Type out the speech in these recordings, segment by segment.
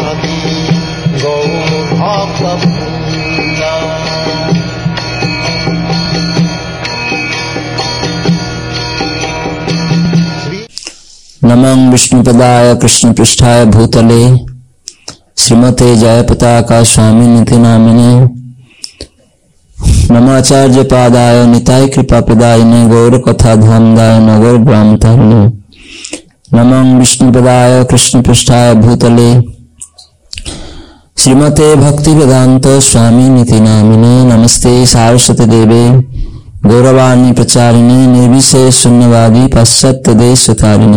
সরস্বতী গৌরভক্তবৃন্দা। नमः विष्णुपदाय कृष्णपृष्ठाय भूतले श्रीमते जयपताका स्वामिनिति नामिने। नमाचार्य पादाय निताय कृपापदायिने गौरकथाधामदाय नगरग्रामतारिणे। नमः विष्णुपदाय कृष्णपृष्ठाय भूतले श्रीमते भक्तिवेदांत स्वामिनिति नामिने। नमस्ते सारस्वती देवे गौरवाणी प्रचारिणे निर्विशेष शून्यवादी पाश्चात्य देशतारिणे।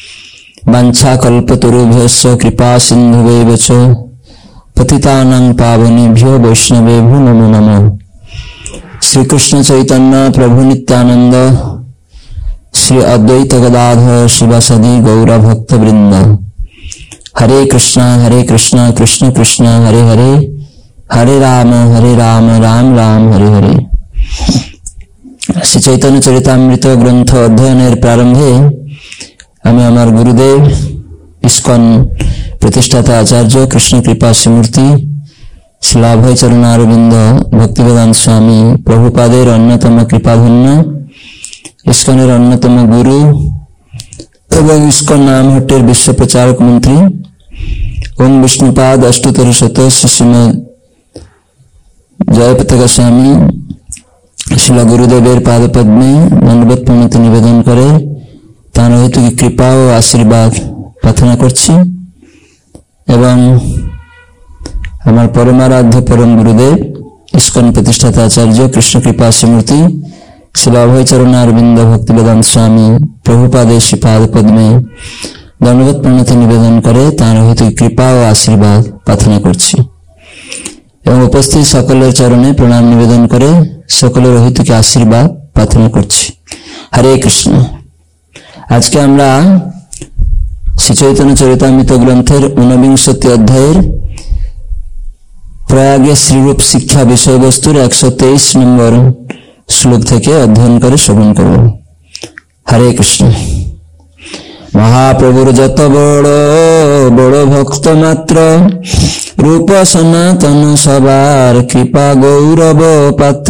वाञ्छाकल्पतरुभ्यश्च कृपा सिन्धुभ्येव च पतितानां पावनेभ्यो वैष्णवेभ्यो नमो नमः। श्री कृष्ण चैतन्य प्रभु नित्यानंद श्री अद्वैत गदाधर शिवासदि गौर भक्त वृंद। हरे कृष्णा कृष्ण कृष्ण हरे हरे, हरे राम राम राम हरे हरे। श्री चैतन्य चरितामृत ग्रंथ अध्ययनेर प्रारंभे আমি আমার গুরুদেব ইস্কন প্রতিষ্ঠাতা আচার্য কৃষ্ণ কৃপা শ্রীমূর্তি শ্রীল অভয়চরণ অরবিন্দ ভক্তিবেদান্ত স্বামী প্রভুপাদের অন্যতম কৃপাধন্য ইস্কনের অন্যতম গুরু এবং ইস্কন নামহট্টের বিশ্ব প্রচারক মন্ত্রী ওম বিষ্ণুপাদ অষ্টতর শত শ্রীমদ জয়পতাকা স্বামী শ্রীল গুরুদেবের পাদপদ্মে দণ্ডবত প্রণতি নিবেদন করে তার হেতুকে কৃপা ও আশীর্বাদ প্রার্থনা করছি এবং আমার পরমারাধ্য পরম গুরুদেব ইস্কন প্রতিষ্ঠাতা আচার্য কৃষ্ণ কৃপা শ্রীমূর্তি শ্রীল অভয়চরণ অরবিন্দ ভক্তিবেদান্ত স্বামী প্রভুপাদের শ্রীপাদ পদ্মে দণ্ডবত প্রণতি নিবেদন করে তার হেতুকে কৃপা ও আশীর্বাদ প্রার্থনা করছি এবং উপস্থিত সকলের চরণে প্রণাম নিবেদন করে সকলের হেতুকে আশীর্বাদ প্রার্থনা করছি। হরে কৃষ্ণ। আজকে আমরা শ্রী চৈতন্য চরিতামৃত গ্রন্থের 49 অধ্যায়ের প্রয়াগে শ্রীরূপ শিক্ষা বিষয়বস্তুর 123 নম্বর শ্লোক থেকে অধ্যয়ন করে শ্রবণ করব। হরে কৃষ্ণ। মহাপ্রভুর যত বড় বড় ভক্ত মাত্র রূপ সনাতন সবার কৃপা গৌরব পাত্র।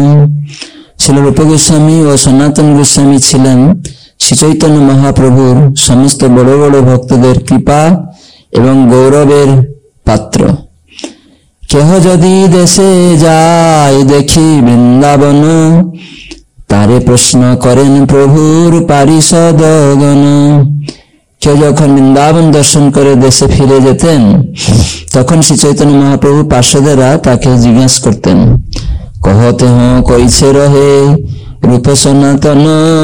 শিল রূপ গোস্বামী ও সনাতন গোস্বামী ছিলেন শ্রী চৈতন্য মহাপ্রভুর সমস্ত বড় বড় ভক্তদের কৃপা এবং গৌরবের পাত্র। কেহ যদি দেশে যায় দেখি বৃন্দাবন, তারে প্রশ্ন করেন প্রভুর পারিষদগণ। কেউ যখন বৃন্দাবন দর্শন করে দেশে ফিরে যেতেন তখন শ্রী চৈতন্য মহাপ্রভু পার্ষদেরা তাকে জিজ্ঞাসা করতেন, কহতে হ্যাঁ কইছে রহে রূপ সনাতন,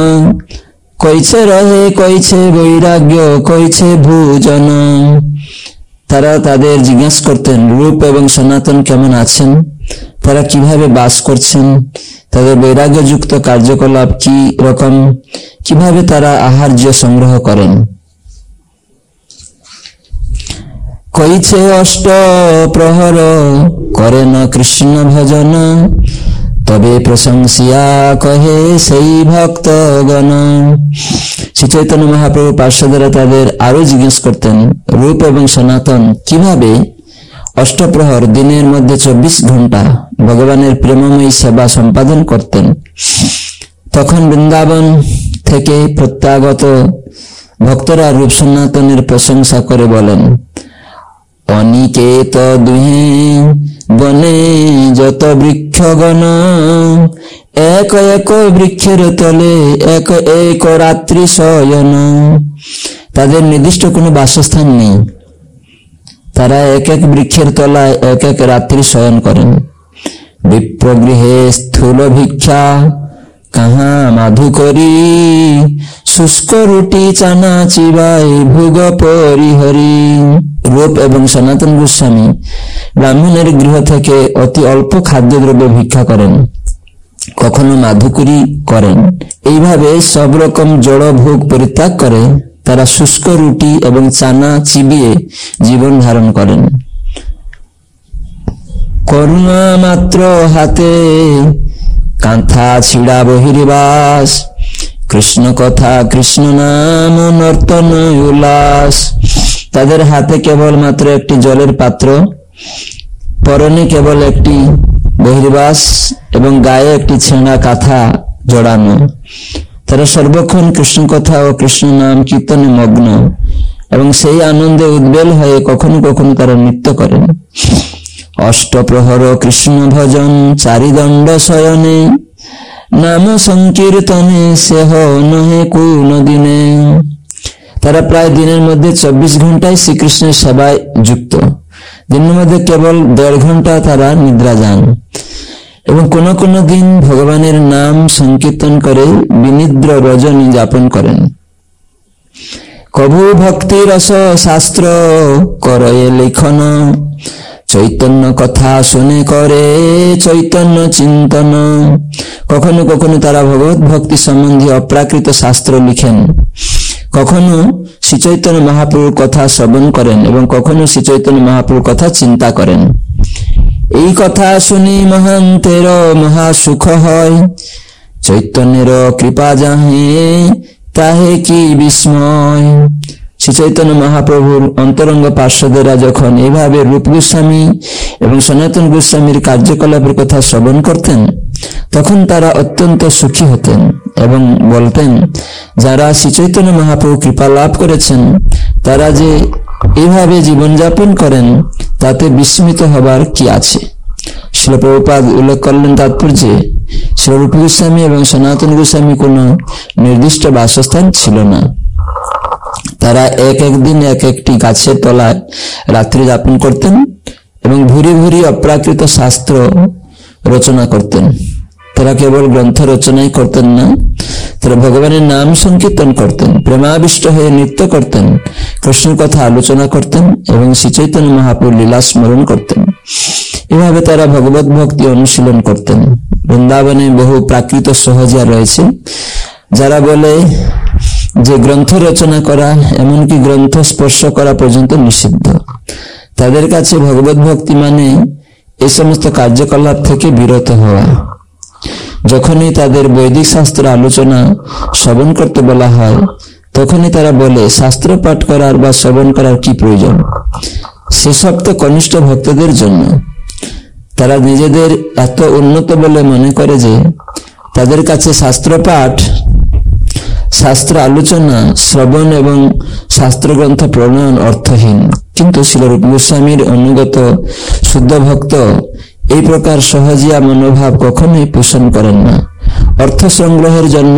কইছে রহে কইছে বৈরাগ্য কইছে ভূজন। তারা তাদের জিজ্ঞাসা করতেন রূপ এবং সনাতন কেমন আছেন, তারা কিভাবে বাস করছেন, তাদের বৈরাগ্যযুক্ত কার্যকলাপ কি রকম, কিভাবে তারা আহার্য সংগ্রহ করেন। কইছে অষ্ট প্রহর করেন কৃষ্ণ ভজন, তবে প্রশংসিয়া কহে সেই ভক্তগণ। শ্রী চৈতন্য মহাপ্রভু পার্শ্বদেরা তাদের আরো জিজ্ঞেস করতেন রূপ এবং সনাতন কিভাবে অষ্টপ্রহর দিনের মধ্যে 24 ঘন্টা ভগবানের প্রেমময়ী সেবা সম্পাদন করতেন। তখন বৃন্দাবন থেকে প্রত্যাগত ভক্তরা রূপ সনাতনের প্রশংসা করে বলেন, অনিকেত দুহে বনে যত বৃক্ষগণ, এক এক বৃক্ষের তলে এক এক রাত্রি শয়ন। তাদের নির্দিষ্ট কোনো বাসস্থান নেই, তারা এক এক বৃক্ষের তলায় এক এক রাত্রি শয়ন করেন। বিপ্রগৃহে স্থূল ভিক্ষা কাহা মাধু করি, শুষ্ক রুটি চানা চিবাই ভোগ পরিহরি। রূপ এবং সনাতন গোস্বামী ব্রাহ্মণের গৃহ থেকে অতি অল্প খাদ্যদ্রব্য ভিক্ষা করেন, কখনো মাধুকরি করেন। এইভাবে সব রকম জড় ভোগ পরিত্যাগ করে তারা শুষ্ক রুটি এবং চানা চিবিয়ে জীবন ধারণ করেন। করুণা মাত্র হাতে কাঁথা ছিড়া বহির্বাস, কৃষ্ণ কথা কৃষ্ণ নাম নর্তন উল্লাস। তাদের হাতে কেবল মাত্র একটি জলের পাত্র, পরনে কেবল একটি বহির্বাস এবং গায়ে একটি ছেঁড়া কাঁথা জড়ানো। তারা সর্বক্ষণ কৃষ্ণ কথা ও কৃষ্ণ নাম কীর্তনে মগ্ন এবং সেই আনন্দে উদ্বেল হয়ে কখনো কখনো তারা নৃত্য করেন। অষ্টপ্রহর কৃষ্ণ ভজন চারিদণ্ড শয়নে, নাম সংকীর্তনে সেহ নহে কোন দিনে। তারা প্রায় দিনের মধ্যে 24 ঘন্টায় শ্রীকৃষ্ণের সেবায় যুক্ত। দিনের মধ্যে কেবল 1.5 ঘন্টা তারা নিদ্রা যান এবং কোন কোন দিন ভগবানের নাম সংকীর্তন করে বিনিদ্র রজনী যাপন করেন। কভু ভক্তি রস শাস্ত্র করয়ে লেখন, চৈতন্য কথা শুনে করে চৈতন্য চিন্তন। কখনো কখনো তারা ভগবত ভক্তি সম্বন্ধী অপ্রাকৃত শাস্ত্র লিখেন, কখনো শ্রী চৈতন্য মহাপ্রভুর কথা শ্রবণ করেন এবং কখনো শ্রী চৈতন্য মহাপ্রভুর কথা চিন্তা করেন। এই কথা শুনি মহান্তের মহা সুখ হয়, চৈতন্যের কৃপা যাহে তাহে কি বিস্ময়। শ্রী চৈতন্য মহাপ্রভুর অন্তরঙ্গ পার্শ্বদেরা যখন এইভাবে রূপ গোস্বামী এবং সনাতন গোস্বামীর কার্যকলাপের কথা শ্রবণ করতেন, তখন তারা অত্যন্ত সুখী হতেন এবং বলতেন, যারা শ্রী চৈতন্য মহাপ্রভু কৃপা লাভ করেছেন তারা যে এইভাবে জীবনযাপন করেন তাতে বিস্মিত হবার কি আছে। শ্রীল প্রভুপাদ উল্লেখ করলেন তাৎপর্যে, শ্রী রূপ গোস্বামী এবং সনাতন গোস্বামী কোনো নির্দিষ্ট বাসস্থান ছিল না। তারা এক একদিন এক একটি গাছের তলায় রাত্রি যাপন করতেন এবং ভুরি ভুরি অপ্রাকৃত শাস্ত্র রচনা করতেন। তারা কেবল গ্রন্থ রচনাই করতেন না, তারা ভগবানের নাম সংকীর্তন করতেন, প্রেমাবিষ্ট হয়ে নৃত্য করতেন, কৃষ্ণ কথা আলোচনা করতেন এবং শ্রী চৈতন্য মহাপ্রভুর লীলা স্মরণ করতেন। এভাবে তারা ভগবত ভক্তি অনুশীলন করতেন। বৃন্দাবনে বহু প্রাকৃত সহজিয়া রয়েছে যারা বলে যে গ্রন্থ রচনা করা, এমনকি গ্রন্থ স্পর্শ করা পর্যন্ত নিষিদ্ধ। তাদের কাছে ভগবত ভক্তি মানে এই সমস্ত কার্যকলাপ থেকে বিরত হওয়া। যখনই তাদের বৈদিক শাস্ত্র আলোচনা শ্রবণ করতে বলা হয়, তখনই তারা বলে শাস্ত্র পাঠ করার বা শ্রবণ করার কি প্রয়োজন, সেসব তো কনিষ্ঠ ভক্তদের জন্য। তারা নিজেদের এত উন্নত বলে মনে করে যে তাদের কাছে শাস্ত্র পাঠ, শাস্ত্র আলোচনা, শ্রবণ এবং শাস্ত্র গ্রন্থ প্রণয়ন অর্থহীন। কিন্তু শ্রীল রূপ গোস্বামীর অনুগত শুদ্ধ ভক্ত এই প্রকার সহজিয়া মনোভাব কখনোই পোষণ করেন না। অর্থ সংগ্রহের জন্য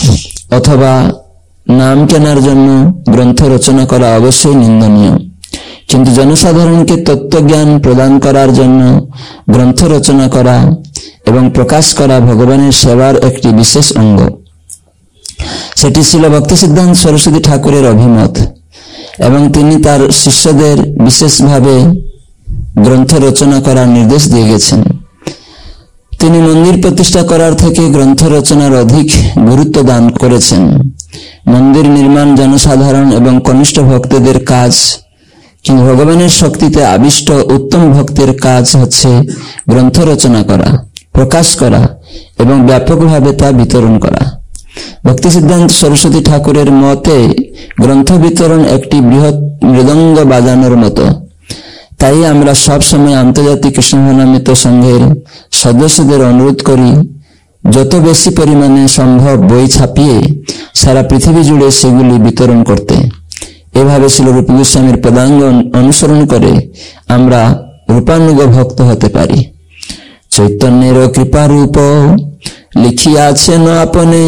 অথবা নাম কেনার জন্য গ্রন্থ রচনা করা অবশ্যই নিন্দনীয়, কিন্তু জনসাধারণকে তত্ত্বজ্ঞান প্রদান করার জন্য গ্রন্থ রচনা করা এবং প্রকাশ করা ভগবানের সেবার একটি বিশেষ অঙ্গ। সেটি ছিল ভক্তি সিদ্ধান্ত সরস্বতী ঠাকুরের অভিমত এবং তিনি তার শিষ্যদের বিশেষভাবে গ্রন্থ রচনা করার নির্দেশ দিয়ে গেছেন। তিনি মন্দির প্রতিষ্ঠা করার থেকে গ্রন্থ রচনার অধিক গুরুত্ব দান করেছেন। মন্দির নির্মাণ জনসাধারণ এবং কনিষ্ঠ ভক্তদের কাজ, কিন্তু ভগবানের শক্তিতে আবিষ্ট উত্তম ভক্তের কাজ হচ্ছে গ্রন্থ রচনা করা, প্রকাশ করা এবং ব্যাপকভাবে তা বিতরণ করা। ভক্তি সিদ্ধান্ত সরস্বতী ঠাকুরের মতে গ্রন্থ বিতরণ একটি বৃহৎ মৃদঙ্গ বাজানোর মতো। তাই আমরা সব সময় আন্তর্জাতিক কৃষ্ণভাবনামৃত সংঘের সদস্যদের অনুরোধ করি, যত বেশি পরিমাণে সম্ভব বই ছাপিয়ে সারা পৃথিবী জুড়ে সেগুলি বিতরণ করতে। এভাবে শ্রীল রূপ গোস্বামীর পদাঙ্গ অনুসরণ করে আমরা রূপানুগ ভক্ত হতে পারি। চৈতন্যের কৃপা রূপ লিখিয়াছেন আপনে,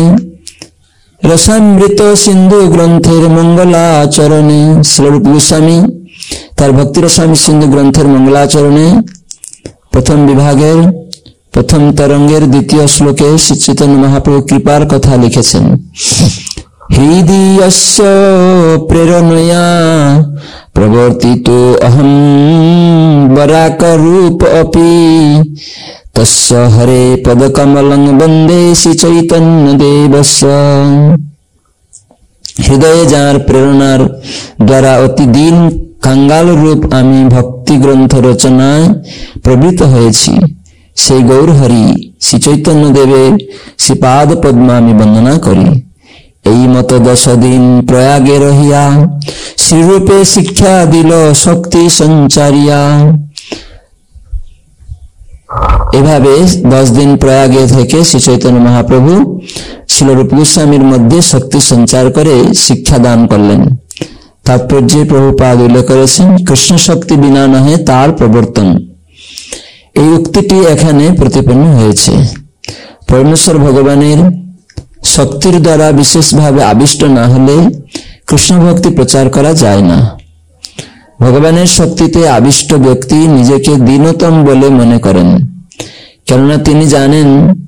রসামৃত সিন্ধু গ্রন্থের মঙ্গলাচরণে। শ্রীল রূপ গোস্বামী তার ভক্তি রসামৃত সিন্ধু গ্রন্থের মঙ্গলাচরণে প্রথম বিভাগের প্রথম তরঙ্গের 2য় শ্লোকে শ্রী চৈতন্য মহাপ্রভু কৃপার কথা লিখেছেন। হৃদয়স্য প্রেরণয়া প্রবর্তিত অহম বরাক রূপ অপি, তস্য হরে পদকমলং বন্দে শ্রী চৈতন্য দেবস্য। হৃদয়ে যার প্রেরণার দ্বারা অতি দিন কাঙ্গাল রূপ আমি ভক্তি গ্রন্থ রচনায় প্রবৃত্ত হয়েছি, সেই গৌর হরি শ্রী চৈতন্য দেবের শ্রীপাদ পদ্মা আমি বন্দনা করি। এই মতো 10 দিন প্রয়াগে রহিয়া শ্রীরূপে শিক্ষা দিল শক্তি সঞ্চারিয়া। এভাবে 10 দিন প্রয়াগে থেকে শ্রী চৈতন্য মহাপ্রভু শ্রীরূপ গোস্বামীর মধ্যে শক্তি সঞ্চার করে শিক্ষা দান করলেন। তাৎপর্যে প্রভুপাদ উল্লেখ করেছেন, কৃষ্ণ শক্তি বিনা নহে তার প্রবর্তন। এই উক্তিটি এখানে প্রতিপন্ন হয়েছে। পরমেশ্বর ভগবানের শক্তির দ্বারা বিশেষভাবে আবিষ্ট না হলে কৃষ্ণ ভক্তি প্রচার করা যায় না। ভগবানের শক্তিতে আবিষ্ট ব্যক্তি নিজেকে দীনতম বলে মনে করেন, কেননা তিনি জানেন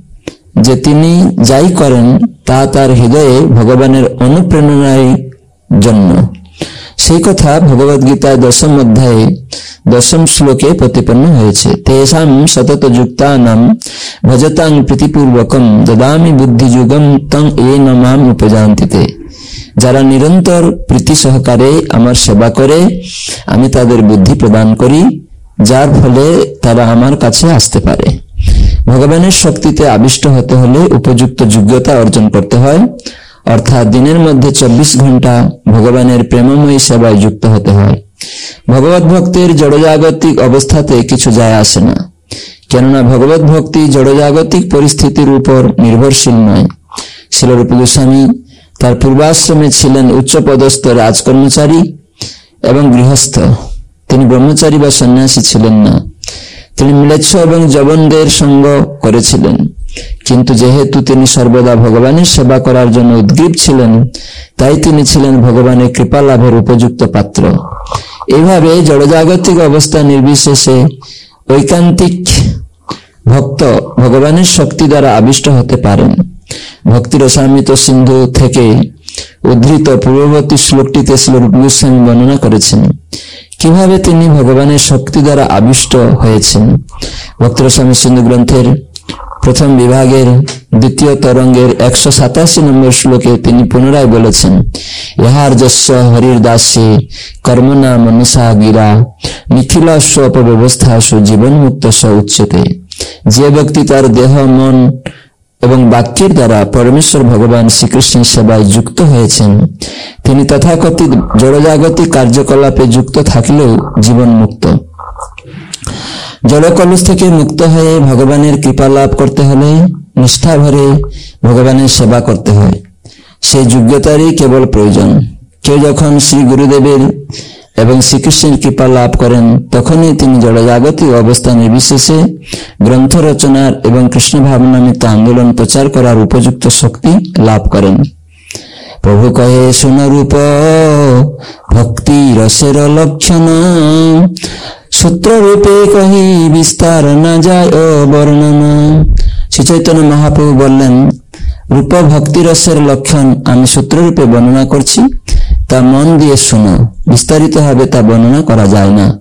যে তিনি যাই করেন তা তার হৃদয়ে ভগবানের অনুপ্রেরণার জন্য। সেই কথা ভগবদ গীতায় 10ম অধ্যায়ে 10ম শ্লোকে প্রতিপন্ন হয়েছে। তেষাং সতত যুক্তানাং ভজতাং প্রীতিপূর্বকম দদামি বুদ্ধিযুগম তং এন মাম উপযান্তিতে। যারা নিরন্তর প্রীতি সহকারে আমার সেবা করে আমি তাদের বুদ্ধি প্রদান করি, যার ফলে তারা আমার কাছে আসতে পারে। ভগবানের শক্তিতে আবিষ্ট হতে হলে উপযুক্ত যোগ্যতা অর্জন করতে হয়, অর্থাৎ দিনের মধ্যে 24 ঘন্টা ভগবানের প্রেমময়ী সেবায় যুক্ত হতে হয়। ভগবত ভক্তের জড়জাগতিক অবস্থাতে কিছু যায় আসে না, কেননা ভগবত ভক্তি জড়জাগতিক পরিস্থিতির উপর নির্ভরশীল নয়। শ্রীরূপ গোস্বামী তার পূর্বাশ্রমে ছিলেন উচ্চপদস্থ রাজকর্মচারী এবং গৃহস্থ। তিনি ব্রহ্মচারী বা সন্ন্যাসী ছিলেন না। তিনি ম্লেচ্ছ এবং যবনদের সঙ্গ করেছিলেন, কিন্তু যেহেতু তিনি সর্বদা ভগবানের সেবা করার জন্য উদ্গ্রীব ছিলেন, তাই তিনি ছিলেন ভগবানের কৃপা লাভের উপযুক্ত পাত্র। এইভাবে জড়জাগতিক অবস্থা নির্বিশেষে ঐকান্তিক ভক্ত ভগবানের শক্তি দ্বারা আবিষ্ট হতে পারেন। ভক্তি রসামৃত সিন্ধু থেকে উদ্ধৃত পূর্ববর্তী শ্লোকটিতে শ্রীরূপ গোস্বামী বর্ণনা করেছেন কিভাবে তিনি ভগবানের শক্তি দ্বারা আবিষ্ট হয়েছেন। ভক্তি রসামৃত সিন্ধু গ্রন্থের প্রথম বিভাগের 2য় তরঙ্গের 187 নম্বর শ্লোকে তিনি পুনরায় বলেছেন, ইহার যস্য হরির দাসে কর্মনা মনসা গিরা নিখিলস্ব অপব্যবস্থাসু জীবন মুক্ত স উচ্চতে। যে ব্যক্তি তার দেহ, মন এবং বাক্যের দ্বারা পরমেশ্বর ভগবান শ্রীকৃষ্ণের সেবায় যুক্ত হয়েছেন, তিনি তথাকথিত জড়জাগতিক কার্যকলাপে যুক্ত থাকলেও জীবন মুক্ত। জড়কলুষ থেকে মুক্ত হয়ে ভগবানের কৃপা লাভ করতে হলে নিষ্ঠা ভরে ভগবানের সেবা করতে হয়। সেই যোগ্যতারই কেবল প্রয়োজন। কেউ যখন শ্রী গুরুদেবের এবং শ্রীকৃষ্ণের কৃপা লাভ করেন, তখনই তিনি জড়জাগতিক অবস্থা নির্বিশেষে গ্রন্থ রচনার এবং কৃষ্ণ ভাবনামৃত আন্দোলন প্রচার করার উপযুক্ত শক্তি লাভ করেন। প্রভু কহে সুনরূপ ভক্তি রসের লক্ষণ, সূত্র রূপে কহি বিস্তার না যায় ও বর্ণনা। শ্রী চৈতন্য মহাপ্রভু বললেন, রূপ ভক্তি রসের লক্ষণ আমি সূত্ররূপে বর্ণনা করছি, তা মন দিয়ে শোনো, বিস্তারিত ভাবে তা বর্ণনা করা যায় না।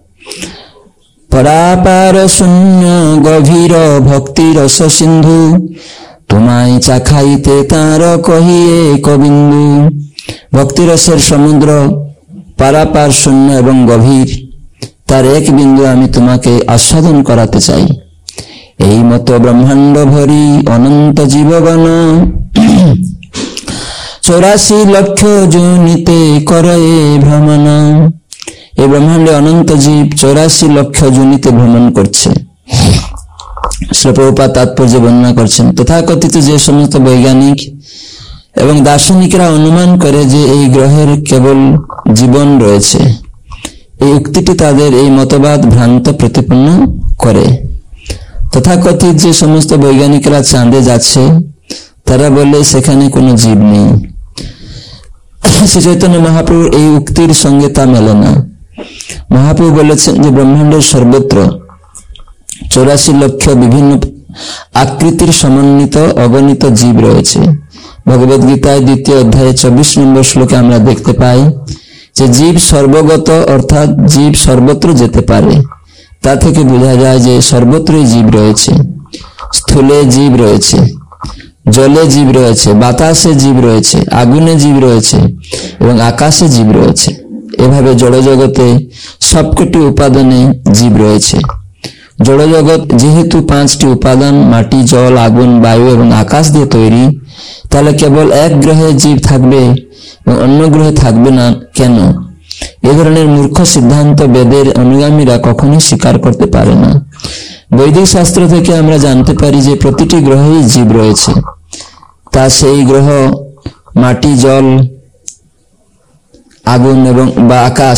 পরাপার শূন্য গভীর ভক্তি রস সিন্ধু, তোমায় চাখাইতে তার কহিয়ে কবিন্দু। ভক্তি রসের সমুদ্র পারাপার শূন্য এবং গভীর, তার এক বিন্দু আমি তোমাকে আস্বাদন করাতে চাই। এই মতো ব্রহ্মাণ্ড ভরি অনন্ত জীবগণ, 84 লক্ষ যোনিতে করে ভ্রমণ। এই ব্রহ্মাণ্ডে অনন্ত জীব 84 লক্ষ যোনিতে ভ্রমণ করছে। শ্রী প্রভুপাদ তাৎপর্য বর্ণনা করছেন, তথাকথিত যে সমস্ত বৈজ্ঞানিক এবং দার্শনিকরা অনুমান করে যে এই গ্রহের কেবল জীবন রয়েছে, এই উক্তিটি তাদের এই মতবাদ ভ্রান্ত প্রতিপন্ন করে। তথাকথিত যে সমস্ত বৈজ্ঞানিকরা চাঁদে যাচ্ছে, তারা বলে সেখানে কোনো জীব নেই। শ্রী চৈতন্য মহাপ্রভুর এই উক্তির সঙ্গে তা মেলে না। মহাপ্রভু বলেছেন যে ব্রহ্মাণ্ডের সর্বত্র 84 লক্ষ বিভিন্ন আকৃতির সমন্বিত অগণিত জীব রয়েছে। ভগবদ গীতায় 2য় অধ্যায়ে 24 নম্বর শ্লোকে আমরা দেখতে পাই যে জীব সর্বগত, অর্থাৎ জীব সর্বত্র যেতে পারে। তা থেকে বোঝা যায় যে সর্বত্রই জীব রয়েছে। স্থূলে জীব রয়েছে, জলে জীব রয়েছে, বাতাসে জীব রয়েছে, আগুনে জীব রয়েছে এবং আকাশে জীব রয়েছে। এভাবে জড়জগতে সবকটি উপাদানে জীব রয়েছে। জড়জগৎ যেহেতু 5টি উপাদান মাটি, জল, আগুন, বায়ু এবং আকাশ দিয়ে তৈরি, তাহলে কেবল এক গ্রহে জীব থাকবে এবং অন্য গ্রহে থাকবে না কেন? এ ধরনের মূর্খ সিদ্ধান্ত বেদের অনুগামীরা কখনোই স্বীকার করতে পারে না। বৈদিক শাস্ত্র থেকে আমরা জানতে পারি যে প্রতিটি গ্রহেই জীব রয়েছে, তা সেই গ্রহ মাটি, জল, আগুন এবং বা আকাশ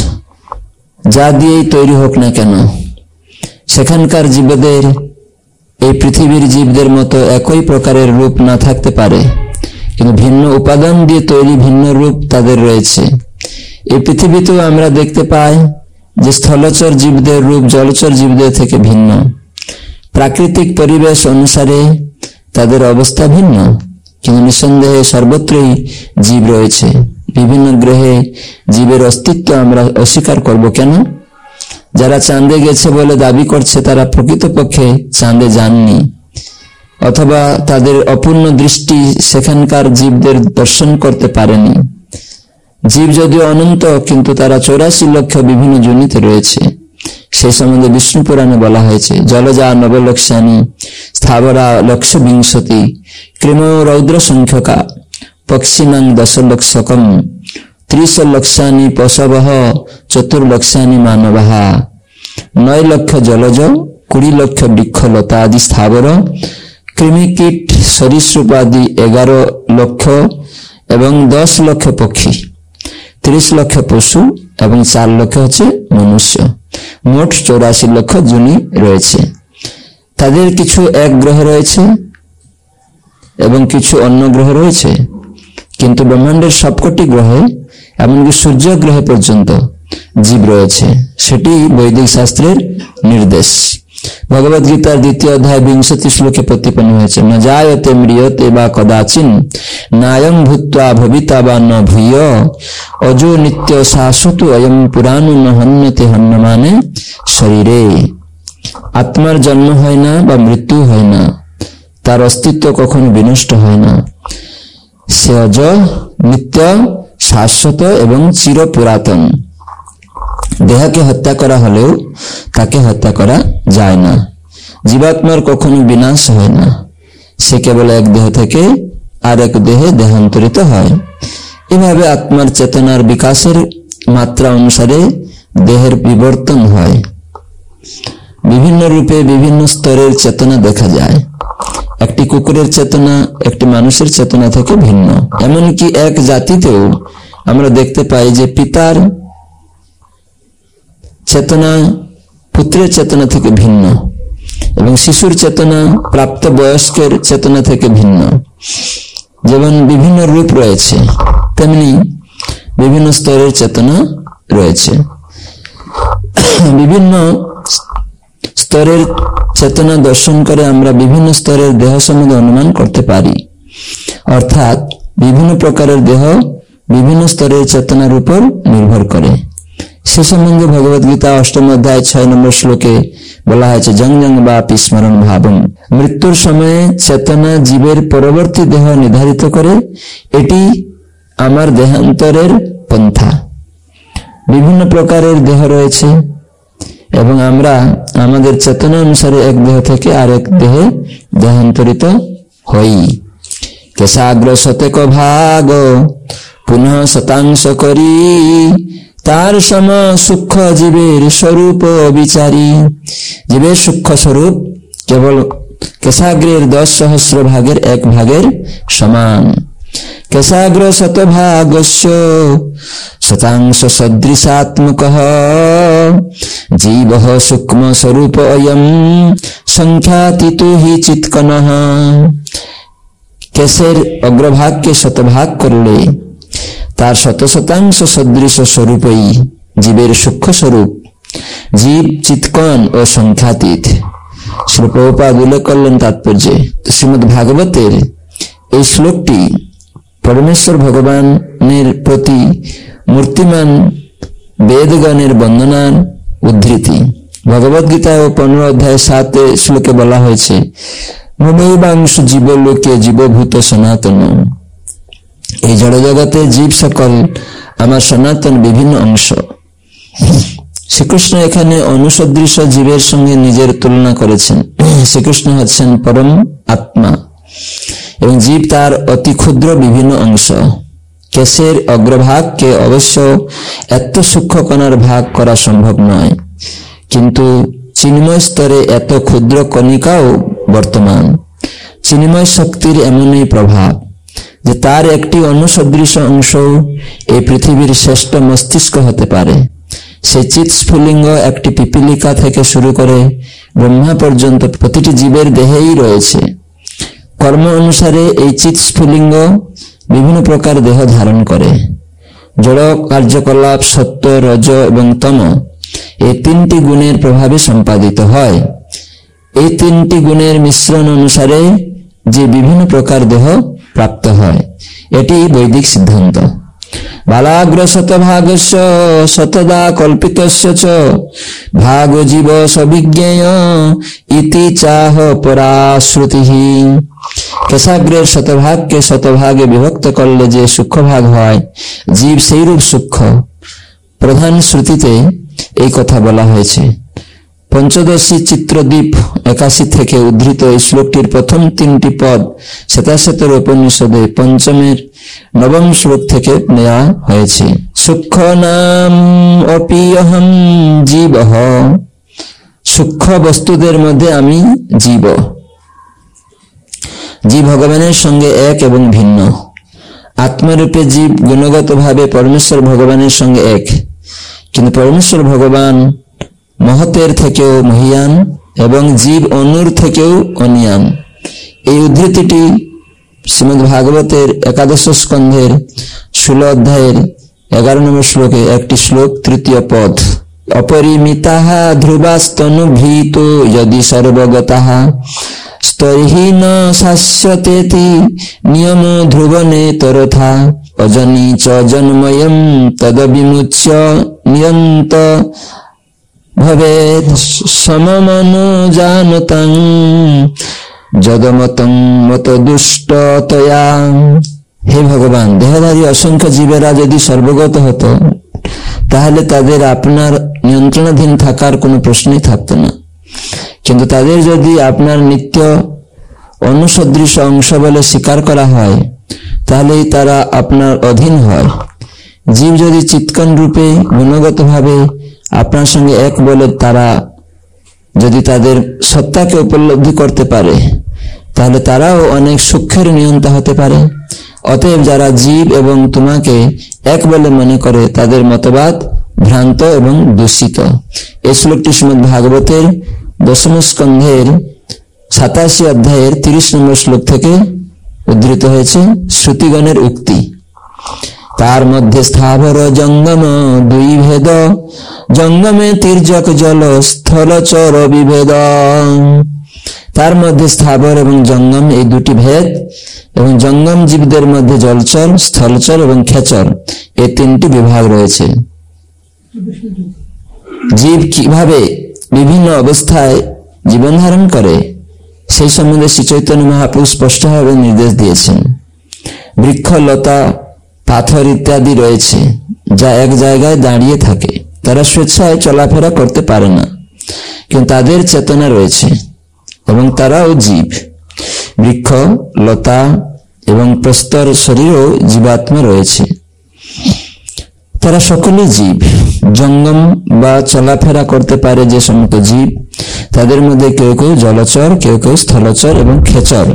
যা দিয়েই তৈরি হোক না কেন। সেখানকার জীবদের এই পৃথিবীর জীবদের মতো একই প্রকারের রূপ না থাকতে পারে, কিন্তু ভিন্ন উপাদান দিয়ে তৈরি ভিন্ন রূপ তাদের রয়েছে। এই পৃথিবীতেও আমরা দেখতে পাই যে স্থলচর জীবদের রূপ জলচর জীবদের থেকে ভিন্ন। প্রাকৃতিক পরিবেশ অনুসারে তাদের অবস্থা ভিন্ন, কিন্তু নিঃসন্দেহে সর্বত্রই জীব রয়েছে। বিভিন্ন গ্রহে জীবের অস্তিত্ব আমরা অস্বীকার করব কেন? যারা চাঁদে গেছে বলে দাবি করছে তারা প্রকৃতপক্ষে চাঁদে যাননি, অথবা তাদের অপূর্ণ দৃষ্টি সেখানকার জীবদের দর্শন করতে পারেনি। জীব যদিও অনন্ত, কিন্তু তারা 84 লক্ষ বিভিন্ন যোনিতে রয়েছে। সেই সম্বন্ধে বিষ্ণু পুরাণে বলা হয়েছে, জলজা নবলক্ষানি স্থাবরা 120 কৃম রৌদ্র সংখ্যকা পক্ষিণাং 10 লক্ষকম 30 লক্ষানি পশবঃ 4 লক্ষানি মানবঃ 9 লক্ষ জলজ 20 লক্ষ বৃক্ষলতা আদি স্থাবর, কৃমিকীট সরীসৃপ আদি 11 লক্ষ এবং 10 লক্ষ পক্ষী, 30 লক্ষ পশু এবং 4 লক্ষ হচ্ছে মনুষ্য। মোট 84 লক্ষ যোনি রয়েছে। তাদের কিছু এক গ্রহে রয়েছে এবং কিছু অন্য গ্রহে রয়েছে, কিন্তু ব্রহ্মাণ্ডের সবকটি গ্রহে এমনকি সূর্য গ্রহে পর্যন্ত জীব রয়েছে। সেটি বৈদিক শাস্ত্রের নির্দেশ। ভগবদ গীতার 2য় অধ্যায় 20 শ্লোকে প্রতিপন্ন হয়েছে, ন জায়তে ম্রিয়তে বা কদাচিন নায়ং ভূত্বা ভবিতা বা ন ভূয় অজো নিত্য শাশ্বত অয়ং পুরাণ ন হন্যতে হন্যমানে শরীরে। আত্মার জন্ম হয় না বা মৃত্যু হয় না, তার অস্তিত্ব কখনো বিনষ্ট হয় না। সে অজ, নিত্য, শাশ্বত এবং চির পুরাতন। দেহকে হত্যা করা হলেও তাকে হত্যা করা যায় না। জীবাত্মার কখনো বিনাশ হয় না, সে কেবল এক দেহ থেকে আরেক দেহে দেহান্তরিত হয়। এভাবে আত্মার চেতনার বিকাশের মাত্রা অনুসারে দেহের বিবর্তন হয়। বিভিন্ন রূপে বিভিন্ন স্তরের চেতনা দেখা যায়। একটি কুকুরের চেতনা একটি মানুষের চেতনা থেকে ভিন্ন। এমনকি এক জাতিতেও আমরা দেখতে পাই যে পিতার চেতনা পুত্রের চেতনা থেকে ভিন্ন এবং শিশুর চেতনা প্রাপ্ত বয়স্কের চেতনা থেকে ভিন্ন। যেমন বিভিন্ন রূপ রয়েছে, তেমনি বিভিন্ন স্তরের চেতনা রয়েছে। বিভিন্ন স্তরের চেতনা দর্শন করে আমরা বিভিন্ন স্তরের দেহ সম্বন্ধে অনুমান করতে পারি। অর্থাৎ বিভিন্ন প্রকারের দেহ বিভিন্ন স্তরের চেতনার উপর নির্ভর করে। সে সম্বন্ধে ভগবদ গীতা 8ম অধ্যায় 6 নম্বর শ্লোকে বলা হয়েছে, জং জং বা স্মরণ ভাবম। মৃত্যুর সময়ে চেতনা জীবের পরবর্তী দেহ নির্ধারিত করে, এটি আমার দেহান্তরের পন্থা। বিভিন্ন প্রকারের দেহ রয়েছে এবং আমরা আমাদের চেতনা অনুসারে এক দেহ থেকে আরেক দেহে দেহান্তরিত হই। কেশাগ্র শতেক ভাগ পুনঃ শতাংশ করি, তার সম সূক্ষ্ম জীবের স্বরূপ বিচারি। জীবের সূক্ষ্ম স্বরূপ কেবল কেশাগ্রের 10,000 ভাগের 1 ভাগের সমান। কেশাগ্র শতভাগস্য শতাংশ সদৃশাত্মকঃ জীবঃ সূক্ষ্ম স্বরূপ অয়ং সংখ্যাতীতো হি চিৎকনঃ। কেশের অগ্রভাগকে শতভাগ করলে তার 100% সদৃশ স্বরূপই জীবের সূক্ষ্ম স্বরূপ। জীব চিৎকন ও সংখ্যাতীত। শ্রী প্রভুপাদ উল্লেখ করলেন তাৎপর্যে। শ্রীমদ্ ভাগবতের এই শ্লোকটি পরমেশ্বর ভগবানের প্রতি মূর্তিমান বেদগণের বন্দনার উদ্ধৃতি। ভগবদ গীতা ও 15 অধ্যায় 7 শ্লোকে বলা হয়েছে, মমৈবাংশ জীবলোকে জীবভূত সনাতন। এই জড় জগতে জীব সকল আমার সনাতন বিভিন্ন অংশ। শ্রীকৃষ্ণ এখানে অনুসদৃশ জীবের সঙ্গে নিজের তুলনা করেছেন। শ্রীকৃষ্ণ হচ্ছেন পরম আত্মা এবং জীব তার অতি ক্ষুদ্র বিভিন্ন অংশ। কেশের অগ্রভাগকে অবশ্য এত সূক্ষ্ম কণার ভাগ করা সম্ভব নয়, কিন্তু চিন্ময় স্তরে এত ক্ষুদ্র কণিকাও বর্তমান। চিন্ময় শক্তির এমনই প্রভাব যে তার একটি অনুসদৃশ অংশ এই পৃথিবীর শ্রেষ্ঠ মস্তিষ্ক হতে পারে। সেই চিৎ স্ফুলিঙ্গ একটি পিপিলিকা থেকে শুরু করে ব্রহ্মা পর্যন্ত প্রতিটি জীবের দেহেই রয়েছে। কর্ম অনুসারে এই চিৎ স্ফুলিঙ্গ বিভিন্ন প্রকার দেহ ধারণ করে। জড় কার্যকলাপ সত্য, রজ এবং তম এই তিনটি গুণের প্রভাবে সম্পাদিত হয়। এই তিনটি গুণের মিশ্রণ অনুসারে যে বিভিন্ন প্রকার দেহ প্রাপ্ত হয়, এটি বৈদিক সিদ্ধান্ত। বালাগ্র শতভাগস্য শতদা কল্পিতস্য চ ভাগ জীব সবিজ্ঞেয় ইতি চাহ পরাশ্রুতিঃ। কেশাগ্রের শতভাগকে শতভাগে বিভক্ত করলে যে সূক্ষ্ম ভাগ হয়, জীব সেইরূপ সূক্ষ্ম। প্রধান শ্রুতিতে এই কথা বলা হয়েছে। পঞ্চদশী চিত্রদ্বীপ 81 থেকে উদ্ধৃত এই শ্লোকটির প্রথম 3টি পদ শ্বেতাশ্বেতর উপনিষদে পঞ্চমের 9ম শ্লোক থেকে নেওয়া হয়েছে। সূক্ষ্ম নাম অপিয়হম জীবঃ, সূক্ষ্ম বস্তুদের মধ্যে আমি জীব। জীব ভগবানের সঙ্গে এক এবং ভিন্ন। আত্মরূপে জীব গুণগতভাবে পরমেশ্বর ভগবানের সঙ্গে এক, কিন্তু পরমেশ্বর ভগবান মহতের থেকেও মহিয়ান এবং জীব অনুর থেকেও অনিয়ান। এই উদ্ধৃতিটি শ্রীমদ্ ভাগবতের 11 স্কন্ধের 16 অধ্যায়ের 11 নম্বর শ্লোকে একটি শ্লোক 3য় পদ। অপরিমিতাঃ ধ্রুবাস্তনুভীত যদি সর্বগতঃ স্তর্হি ন শাস্যতেতি নিয়ম ধ্রুবনে তরথা অজনী চ জন্ময়ম তদবিমুচ্য নিয়ন্ত ভবেৎ সমমনুজানতাং যদমতং মত দুষ্টতয়া। হে ভগবান, দেহধারী অসংখ্য জীবেরা যদি সর্বগত হতো, তাহলে তাদের আপনার নিয়ন্ত্রণাধীন থাকার কোনো প্রশ্নই থাকতো না। কিন্তু তাদের যদি আপনার নিত্য অনুসদৃশ অংশ বলে স্বীকার করা হয়, তাহলেই তারা আপনার অধীন হয়। জীব যদি চিৎকন রূপে গুণগতভাবে আপনার সঙ্গে এক বলে তারা যদি তাদের সত্তাকে উপলব্ধি করতে পারে, তাহলে তারাও অনেক সূক্ষ্মের নিয়ন্তা হতে পারে। অতএব যারা জীব এবং তোমাকে এক বলে মনে করে, তাদের মতবাদ ভ্রান্ত এবং দূষিত। এই শ্লোকটি শ্রীমদ্ ভাগবতের 10ম স্কন্ধের 87 অধ্যায়ের 30 নম্বর শ্লোক থেকে উদ্ধৃত হয়েছে। শ্রুতিগণের উক্তি। তার মধ্যে স্থাবর জঙ্গম দুই ভেদ, জঙ্গমে তির্যক জল স্থলচর বিভেদ। তার মধ্যে স্থাবর এবং জঙ্গম এই দুটি ভেদ, এবং জঙ্গম জীবদের মধ্যে জলচর, স্থলচর এবং খেচর এই 3টি বিভাগ রয়েছে। জীব কিভাবে বিভিন্ন অবস্থায় জীবন ধারণ করে, সেই সম্বন্ধে শ্রী চৈতন্য মহাপ্রভু স্পষ্টভাবে নির্দেশ দিয়েছেন। বৃক্ষ, লতা, পাথর ইত্যাদি রয়েছে যা এক জায়গায় দাঁড়িয়ে থাকে। তারা স্বেচ্ছায় চলাফেরা করতে পারে না, কিন্তু তাদের চেতনা রয়েছে এবং তারাও জীব। বৃক্ষ, লতা এবং প্রস্তর শরীরও জীবাত্মা রয়েছে, তারা সকলেই জীব। জঙ্গম বা চলাফেরা করতে পারে যে সমস্ত জীব, তাদের মধ্যে কেউ কেউ জলচর, কেউ কেউ স্থলচর এবং খেচর।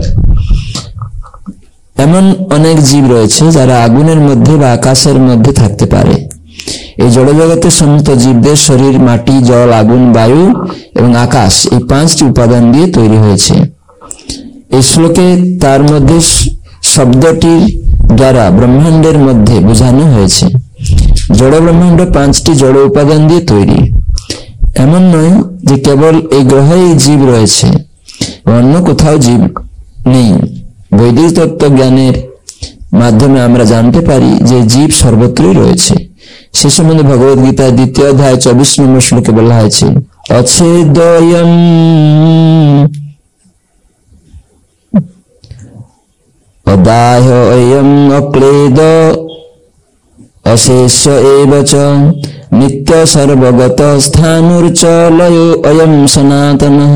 এমন অনেক জীব রয়েছে যারা আগুনের মধ্যে বা আকাশের মধ্যে থাকতে পারে। এই জড়জগতের সমস্ত জীবদের শরীর মাটি, জল, আগুন, বায়ু এবং আকাশ এই 5টি উপাদান দিয়ে তৈরি হয়েছে। এই শ্লোকে তার মধ্যে শব্দটির দ্বারা ব্রহ্মাণ্ডের মধ্যে বোঝানো হয়েছে। জড় ব্রহ্মাণ্ড 5টি জড় উপাদান দিয়ে তৈরি। এমন নয় যে কেবল এই গ্রহেই জীব রয়েছে, অন্য কোথাও জীব নেই। বৈদিক তত্ত্ব জ্ঞানের মাধ্যমে আমরা জানতে পারি যে জীব সর্বত্রই রয়েছে। সে সম্বন্ধে ভগবদ গীতার 2য় অধ্যায় 24 নম্বর শ্লোকে বলা হয়েছে, অছেদয়ম অদাহ্যয়ম অক্লেদ অশেষ এব চ নিত্য সর্বগত স্থানুর্চ লয়ো অয়ম সনাতনঃ।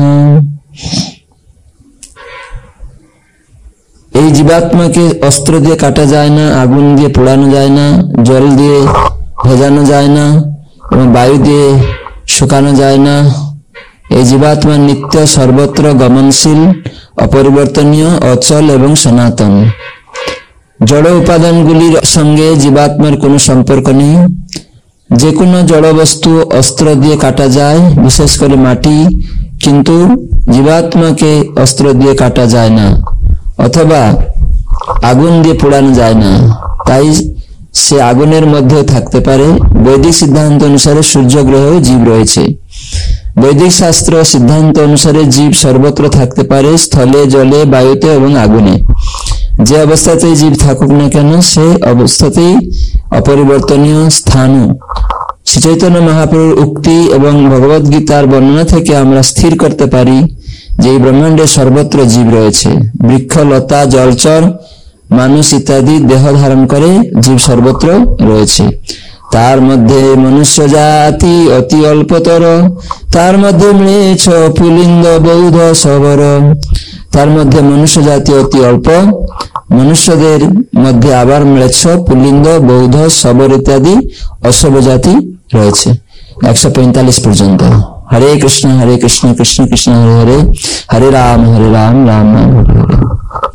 এই জীবাত্মাকে অস্ত্র দিয়ে কাটা যায় না, আগুন দিয়ে পোড়ানো যায় না, জল দিয়ে ভেজানো যায় না এবং বায়ু দিয়ে শুকানো যায় না। এই জীবাত্মা নিত্য, সর্বত্র গমনশীল, অপরিবর্তনীয়, অচল এবং সনাতন। জড় উপাদানগুলির সঙ্গে জীবাত্মার কোনো সম্পর্ক নেই। যে কোনো জড় বস্তু অস্ত্র দিয়ে কাটা যায়, বিশেষ করে মাটি, কিন্তু জীবাত্মাকে অস্ত্র দিয়ে কাটা যায় না অথবা আগুন দিয়ে পোড়ানো যায় না, তাই সে আগুনের মধ্যেও থাকতে পারে। বৈদিক সিদ্ধান্ত অনুসারে সূর্য গ্রহেও জীব রয়েছে। বৈদিক শাস্ত্র সিদ্ধান্ত অনুসারে জীব সর্বত্র থাকতে পারে, স্থলে, জলে, বায়ুতে এবং আগুনে। যে অবস্থাতেই জীব থাকুক না কেন, সে অবস্থাতেই অপরিবর্তনীয়, স্থাণু। শ্রী চৈতন্য মহাপ্রভুর উক্তি এবং ভগবদ গীতার বর্ণনা থেকে আমরা স্থির করতে পারি যে এই ব্রহ্মাণ্ডে সর্বত্র জীব রয়েছে। বৃক্ষ, লতা, জলচর, মানুষ ইত্যাদি দেহ ধারণ করে জীব সর্বত্র রয়েছে। তার মধ্যে মনুষ্য জাতি অতি অল্পতর, তার মধ্যে ম্লেচ্ছ পুলিঙ্গ বৌদ্ধ সবর। তার মধ্যে মনুষ্য জাতি অতি অল্প, মনুষ্যদের মধ্যে আবার ম্লেচ্ছ, পুলিঙ্গ, বৌদ্ধ, সবর ইত্যাদি অসব জাতি রয়েছে। 145 পর্যন্ত। হরে কৃষ্ণ কৃষ্ণ কৃষ্ণ হরে হরে, হরে রাম রাম হরে হরে।